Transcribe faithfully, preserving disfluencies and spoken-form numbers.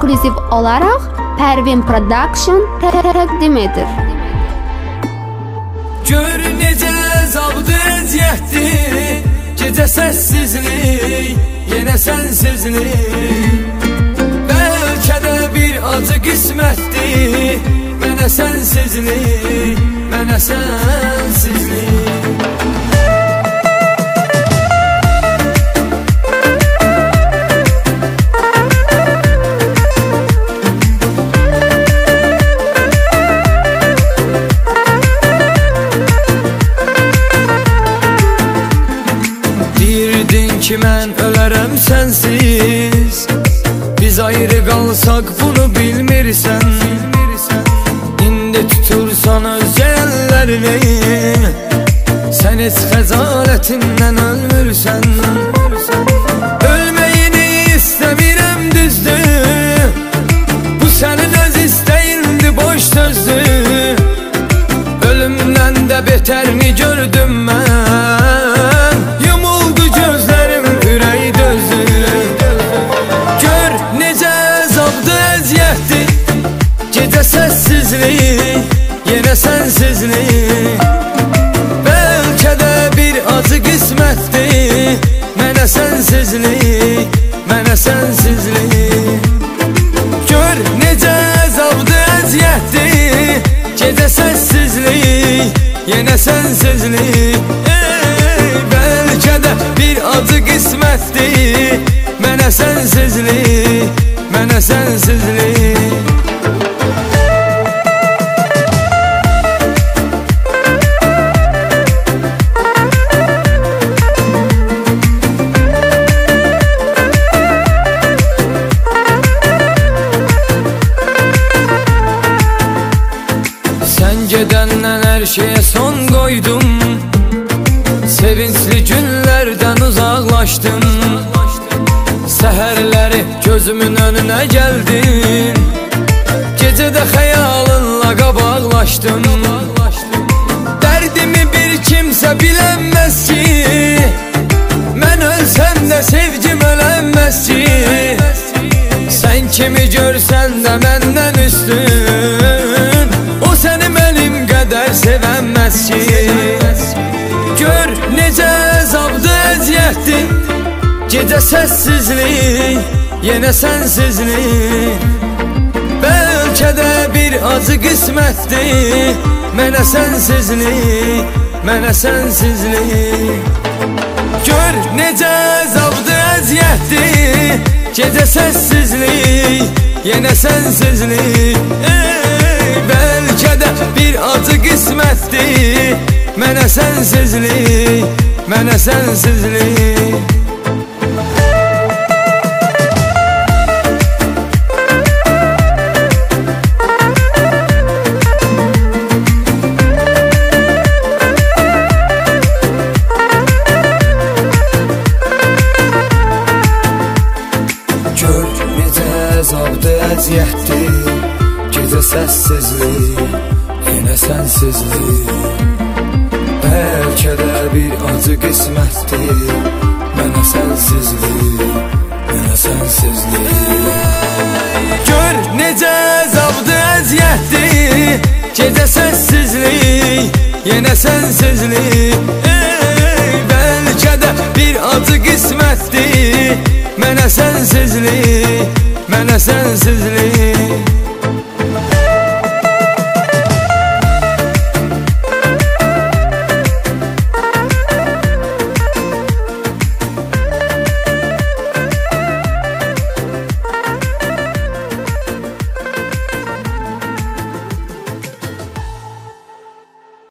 ekskluziv olaraq Pervin Production təqdim edir. Gör necə zabdı əziyyətdir, gecə səssizlik, yenə sənsizlik. Bəlkə də bir acı qismətdir, mənə sənsizlik, mənə sənsizlik. Ki mən ölərəm sənsiz, biz ayrı qalsaq bunu bilmirsən. İndi tutursan öz əllərini, sən heç xəcalətindən ölmürsən. Ölməyini istəmirəm düzdür, bu sənin öz istəyindi boş sözdür. Ölümdən də betərini gördüm mən, yumuldu gözlərim ürəyi dözdür. Gör necə zabdı əziyyətdir, gecə səssizlik, yenə sənsizlik. Bəlkə də bir acı qismətdir, mənə sənsizlik, mənə sənsizlik. Gör necə zabdı əziyyətdir, gecə səssizlik, yenə sənsizlik. Bəlkə də bir acı qismətdir, mənə sənsizlik, mənə sənsizlik. Sən gedəndən hər şeyə son qoydum, sevincli günlərdən uzaqlaşdım. Səhərləri gözümün önünə gəldin, gecədə xəyalınla qabaqlaşdım. Dərdimi bir kimsə bilənməz ki, mən ölsəm də sevgim ölənməz ki. Sən kimi görsən də məndən üstün, o səni mənim qədər sevənməz ki. Gör necə zabdı əziyyətdir, gecə səssizlik, yenə sənsizlik. Bəlkə də bir acı qismətdir, mənə sənsizlik, mənə sənsizlik. Gör necə zabdı əziyyətdir, gecə səssizlik, yenə sənsizlik. Bəlkə də bir acı qismətdir, mənə sənsizlik, mənə sənsizlik. Gör necə zabdı əziyyətdir, gecə səssizlik, yenə sənsizlik. Bəlkə də bir acı qismətdir, mənə sənsizlik, mənə sənsizlik. Gör necə zabdı əziyyətdir, gecə səssizlik, yenə sənsizlik. Bəlkə də bir acı qismətdir, mənə sənsizlik, mənə sənsizlik.